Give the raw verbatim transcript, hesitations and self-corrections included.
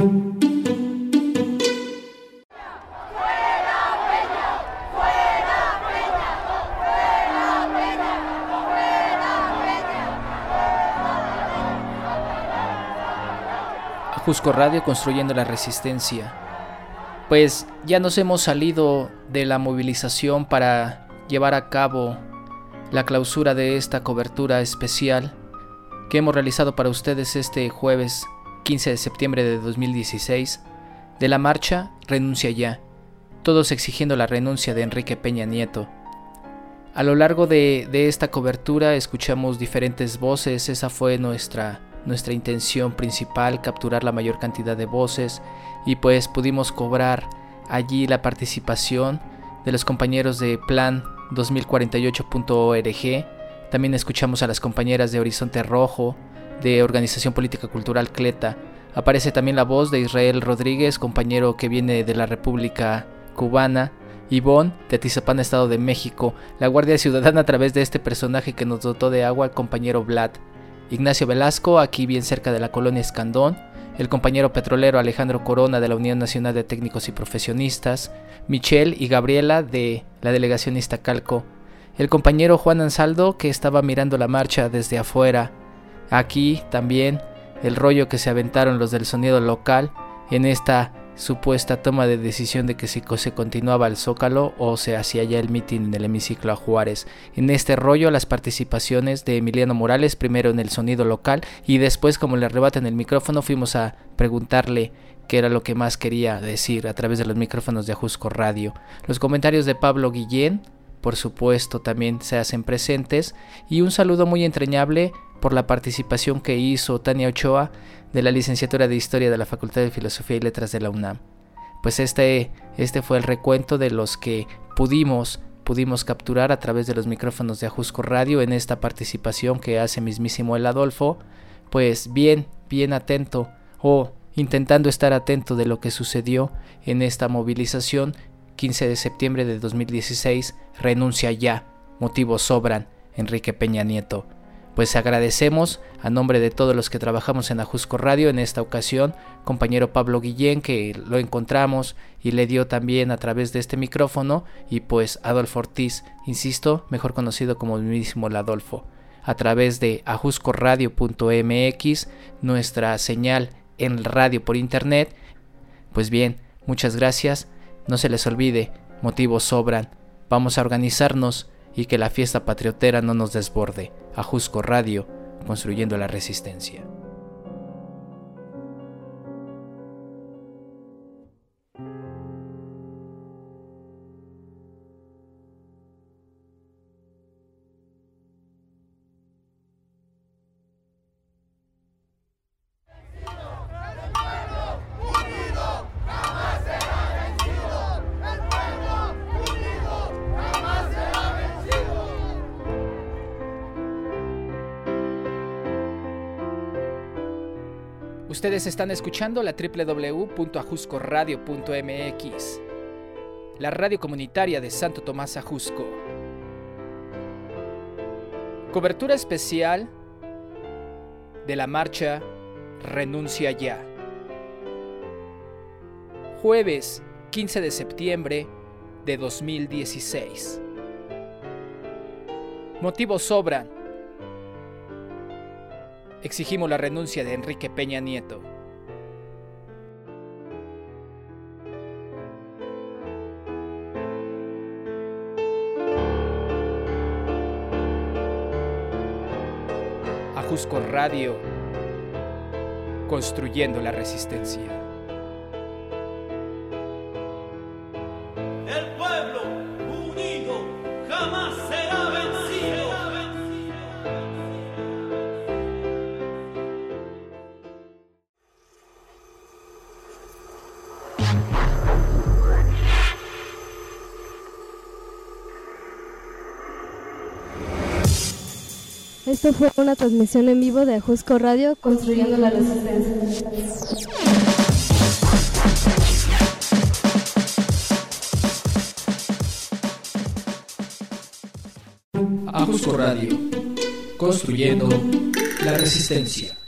Ajusco Radio, construyendo la resistencia. Pues ya nos hemos salido de la movilización para llevar a cabo la clausura de esta cobertura especial que hemos realizado para ustedes este jueves quince de septiembre de dos mil dieciséis, de la marcha Renuncia Ya, todos exigiendo la renuncia de Enrique Peña Nieto. A lo largo de, de esta cobertura escuchamos diferentes voces. Esa fue nuestra Nuestra intención principal, capturar la mayor cantidad de voces, y pues pudimos cobrar allí la participación de los compañeros de Plan dos mil cuarenta y ocho punto org. También escuchamos a las compañeras de Horizonte Rojo, de Organización Política Cultural Cleta. Aparece también la voz de Israel Rodríguez, compañero que viene de la República Cubana. Ivonne, de Atizapán, Estado de México. La Guardia Ciudadana, a través de este personaje que nos dotó de agua, el compañero Vlad. Ignacio Velasco, aquí bien cerca de la colonia Escandón. El compañero petrolero Alejandro Corona, de la Unión Nacional de Técnicos y Profesionistas. Michelle y Gabriela, de la delegación Iztacalco. El compañero Juan Ansaldo, que estaba mirando la marcha desde afuera. Aquí también el rollo que se aventaron los del sonido local en esta supuesta toma de decisión de que si se continuaba el Zócalo o se hacía ya el mitin en el hemiciclo a Juárez. En este rollo, las participaciones de Emiliano Morales, primero en el sonido local y después, como le arrebatan el micrófono, fuimos a preguntarle qué era lo que más quería decir a través de los micrófonos de Ajusco Radio. Los comentarios de Pablo Guillén, por supuesto, también se hacen presentes, y un saludo muy entrañable por la participación que hizo Tania Ochoa, de la licenciatura de Historia de la Facultad de Filosofía y Letras de la UNAM. Pues este, este fue el recuento de los que pudimos, pudimos capturar a través de los micrófonos de Ajusco Radio en esta participación que hace mismísimo el Adolfo, pues bien, bien atento, o intentando estar atento de lo que sucedió en esta movilización quince de septiembre de dos mil dieciséis, Renuncia Ya, motivos sobran, Enrique Peña Nieto. Pues agradecemos a nombre de todos los que trabajamos en Ajusco Radio en esta ocasión, compañero Pablo Guillén, que lo encontramos y le dio también a través de este micrófono, y pues Adolfo Ortiz, insisto, mejor conocido como el mismo Adolfo, a través de ajusco radio punto m x, nuestra señal en radio por internet. Pues bien, muchas gracias, no se les olvide, motivos sobran, vamos a organizarnos y que la fiesta patriotera no nos desborde. Ajusco Radio, construyendo la resistencia. Ustedes están escuchando la doble u doble u doble u punto ajusco radio punto m x, la radio comunitaria de Santo Tomás Ajusco. Cobertura especial de la marcha Renuncia Ya. Jueves quince de septiembre de dos mil dieciséis. Motivos sobran. Exigimos la renuncia de Enrique Peña Nieto. Ajusco Radio, construyendo la resistencia. El pueblo unido jamás será vencido. Esto fue una transmisión en vivo de Ajusco Radio, construyendo la resistencia. Ajusco Radio, construyendo la resistencia.